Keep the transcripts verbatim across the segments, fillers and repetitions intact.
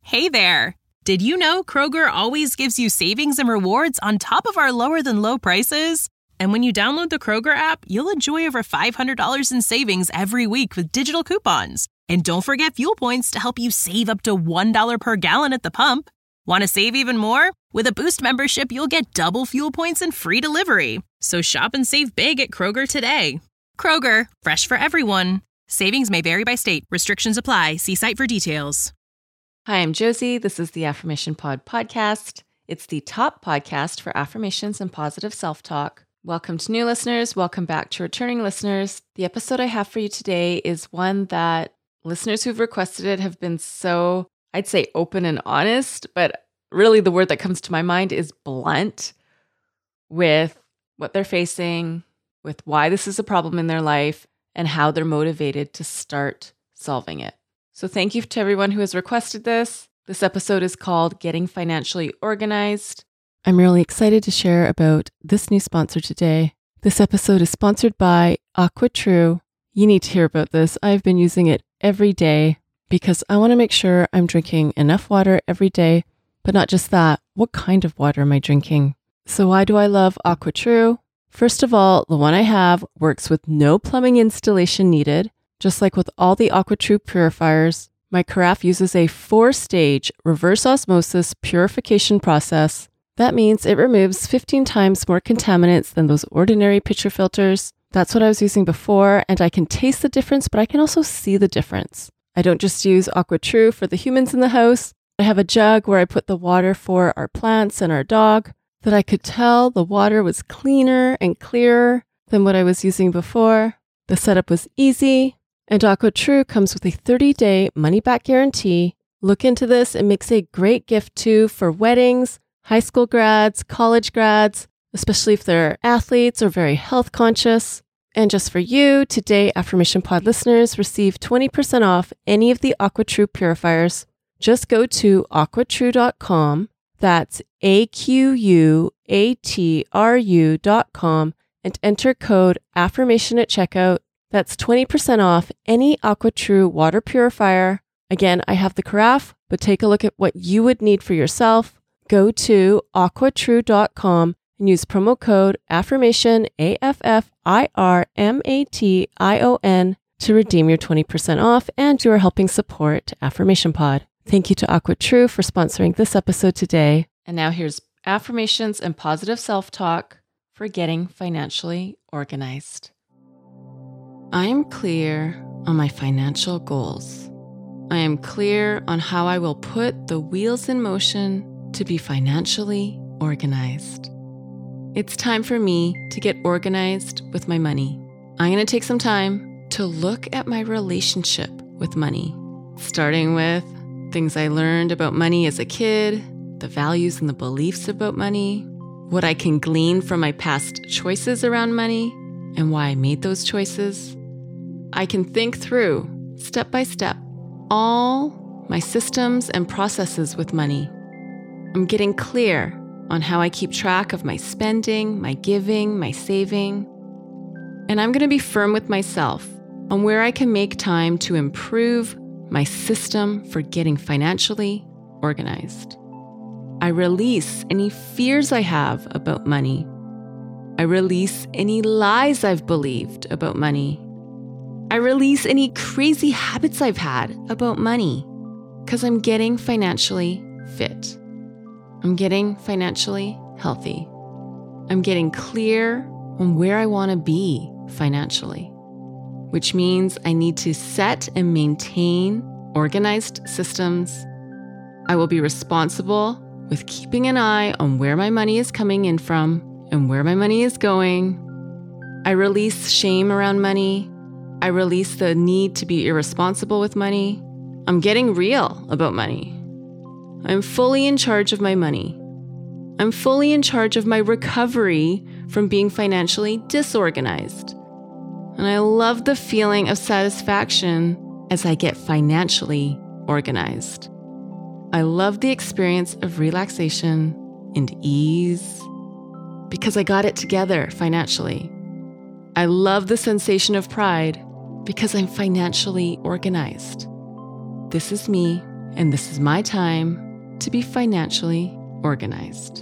Hey there! Did you know Kroger always gives you savings and rewards on top of our lower-than-low prices? And when you download the Kroger app, you'll enjoy over five hundred dollars in savings every week with digital coupons. And don't forget fuel points to help you save up to one dollar per gallon at the pump. Want to save even more? With a Boost membership, you'll get double fuel points and free delivery. So shop and save big at Kroger today. Kroger, fresh for everyone. Savings may vary by state. Restrictions apply. See site for details. Hi, I'm Josie. This is the Affirmation Pod podcast. It's the top podcast for affirmations and positive self-talk. Welcome to new listeners. Welcome back to returning listeners. The episode I have for you today is one that listeners who've requested it have been so, I'd say open and honest, but really the word that comes to my mind is blunt with what they're facing, with why this is a problem in their life, and how they're motivated to start solving it. So thank you to everyone who has requested this. This episode is called Getting Financially Organized. I'm really excited to share about this new sponsor today. This episode is sponsored by AquaTrue. You need to hear about this. I've been using it every day because I want to make sure I'm drinking enough water every day, but not just that. What kind of water am I drinking? So why do I love AquaTrue? First of all, the one I have works with no plumbing installation needed. Just like with all the AquaTrue purifiers, my carafe uses a four-stage reverse osmosis purification process. That means it removes fifteen times more contaminants than those ordinary pitcher filters. That's what I was using before, and I can taste the difference, but I can also see the difference. I don't just use AquaTrue for the humans in the house. I have a jug where I put the water for our plants and our dog, that I could tell the water was cleaner and clearer than what I was using before. The setup was easy. And AquaTrue comes with a thirty-day money-back guarantee. Look into this. It makes a great gift too for weddings, high school grads, college grads, especially if they're athletes or very health conscious. And just for you, today Affirmation Pod listeners receive twenty percent off any of the AquaTrue purifiers. Just go to aqua true dot com. That's A Q U A T R U dot com and enter code AFFIRMATION at checkout. That's twenty percent off any AquaTrue water purifier. Again, I have the carafe, but take a look at what you would need for yourself. Go to aqua true dot com and use promo code AFFIRMATION, A F F I R M A T I O N, to redeem your twenty percent off, and you are helping support Affirmation Pod. Thank you to AquaTrue for sponsoring this episode today. And now here's affirmations and positive self-talk for getting financially organized. I am clear on my financial goals. I am clear on how I will put the wheels in motion to be financially organized. It's time for me to get organized with my money. I'm going to take some time to look at my relationship with money, starting with things I learned about money as a kid, the values and the beliefs about money, what I can glean from my past choices around money, and why I made those choices. I can think through, step by step, all my systems and processes with money. I'm getting clear on how I keep track of my spending, my giving, my saving. And I'm going to be firm with myself on where I can make time to improve my system for getting financially organized. I release any fears I have about money. I release any lies I've believed about money. I release any crazy habits I've had about money because I'm getting financially fit. I'm getting financially healthy. I'm getting clear on where I want to be financially, which means I need to set and maintain organized systems. I will be responsible with keeping an eye on where my money is coming in from and where my money is going. I release shame around money. I release the need to be irresponsible with money. I'm getting real about money. I'm fully in charge of my money. I'm fully in charge of my recovery from being financially disorganized. And I love the feeling of satisfaction as I get financially organized. I love the experience of relaxation and ease because I got it together financially. I love the sensation of pride because I'm financially organized. This is me and this is my time to be financially organized.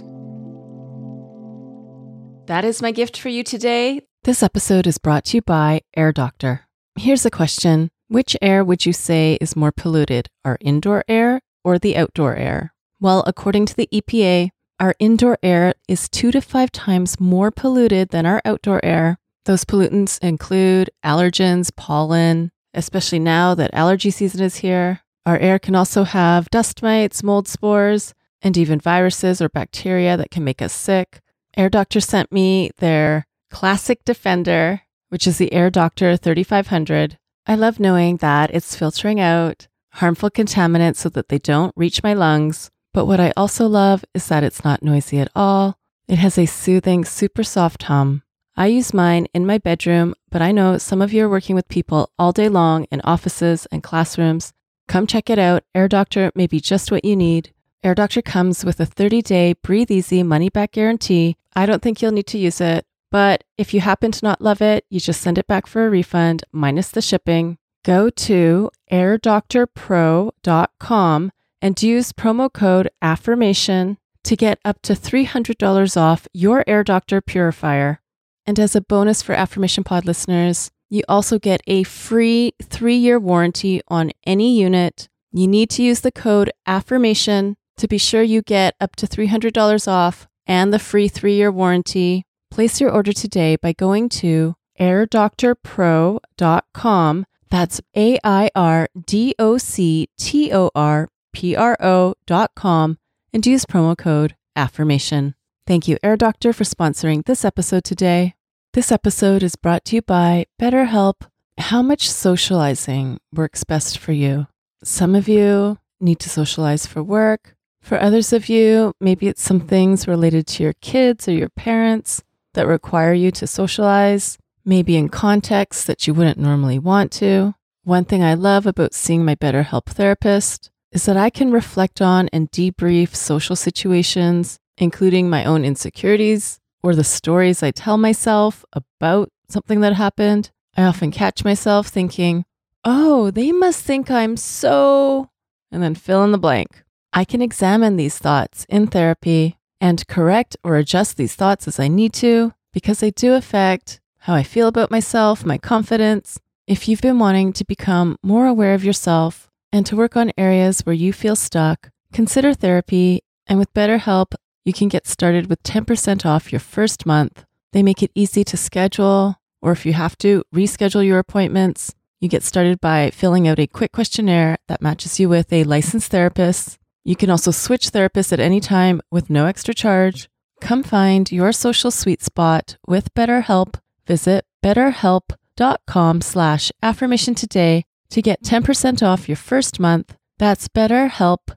That is my gift for you today. This episode is brought to you by Air Doctor. Here's a question. Which air would you say is more polluted, our indoor air or the outdoor air? Well, according to the E P A, our indoor air is two to five times more polluted than our outdoor air. Those pollutants include allergens, pollen, especially now that allergy season is here. Our air can also have dust mites, mold spores, and even viruses or bacteria that can make us sick. Air Doctor sent me their Classic Defender, which is the Air Doctor thirty-five hundred. I love knowing that it's filtering out harmful contaminants so that they don't reach my lungs. But what I also love is that it's not noisy at all. It has a soothing, super soft hum. I use mine in my bedroom, but I know some of you are working with people all day long in offices and classrooms. Come check it out. Air Doctor may be just what you need. Air Doctor comes with a thirty-day breathe easy money-back guarantee. I don't think you'll need to use it. But if you happen to not love it, you just send it back for a refund, minus the shipping. Go to air doctor pro dot com and use promo code AFFIRMATION to get up to three hundred dollars off your Air Doctor purifier. And as a bonus for Affirmation Pod listeners, you also get a free three-year warranty on any unit. You need to use the code AFFIRMATION to be sure you get up to three hundred dollars off and the free three-year warranty. Place your order today by going to air doctor pro dot com. That's A I R D O C T O R P R O dot com and use promo code AFFIRMATION. Thank you, Air Doctor, for sponsoring this episode today. This episode is brought to you by BetterHelp. How much socializing works best for you? Some of you need to socialize for work. For others of you, maybe it's some things related to your kids or your parents that require you to socialize, maybe in contexts that you wouldn't normally want to. One thing I love about seeing my BetterHelp therapist is that I can reflect on and debrief social situations, including my own insecurities or the stories I tell myself about something that happened. I often catch myself thinking, oh, they must think I'm so, and then fill in the blank. I can examine these thoughts in therapy and correct or adjust these thoughts as I need to, because they do affect how I feel about myself, my confidence. If you've been wanting to become more aware of yourself and to work on areas where you feel stuck, consider therapy. And with BetterHelp, you can get started with ten percent off your first month. They make it easy to schedule, or if you have to, reschedule your appointments. You get started by filling out a quick questionnaire that matches you with a licensed therapist. You can also switch therapists at any time with no extra charge. Come find your social sweet spot with BetterHelp. Visit betterhelp.com slash affirmation today to get ten percent off your first month. That's BetterHelp,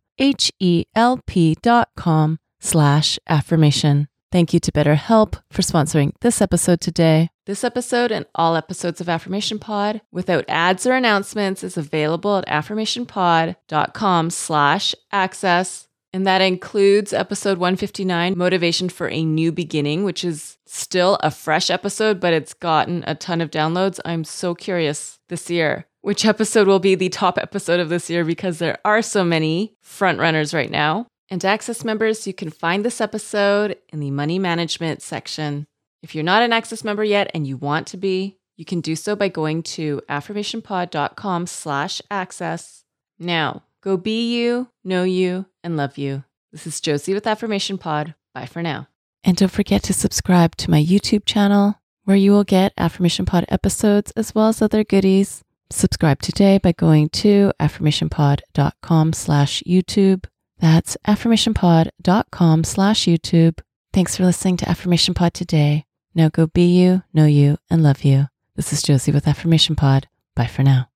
H-E-L-P dot com slash affirmation. Thank you to BetterHelp for sponsoring this episode today. This episode and all episodes of Affirmation Pod without ads or announcements is available at affirmationpod.com slash access. And that includes episode one fifty-nine, Motivation for a New Beginning, which is still a fresh episode, but it's gotten a ton of downloads. I'm so curious this year which episode will be the top episode of this year because there are so many front runners right now. And Access members, you can find this episode in the money management section. If you're not an Access member yet and you want to be, you can do so by going to affirmationpod.com slash access. Now, go be you, know you, and love you. This is Josie with Affirmation Pod. Bye for now. And don't forget to subscribe to my YouTube channel, where you will get Affirmation Pod episodes as well as other goodies. Subscribe today by going to affirmationpod.com slash YouTube. That's affirmationpod.com slash YouTube. Thanks for listening to Affirmation Pod today. Now go be you, know you, and love you. This is Josie with Affirmation Pod. Bye for now.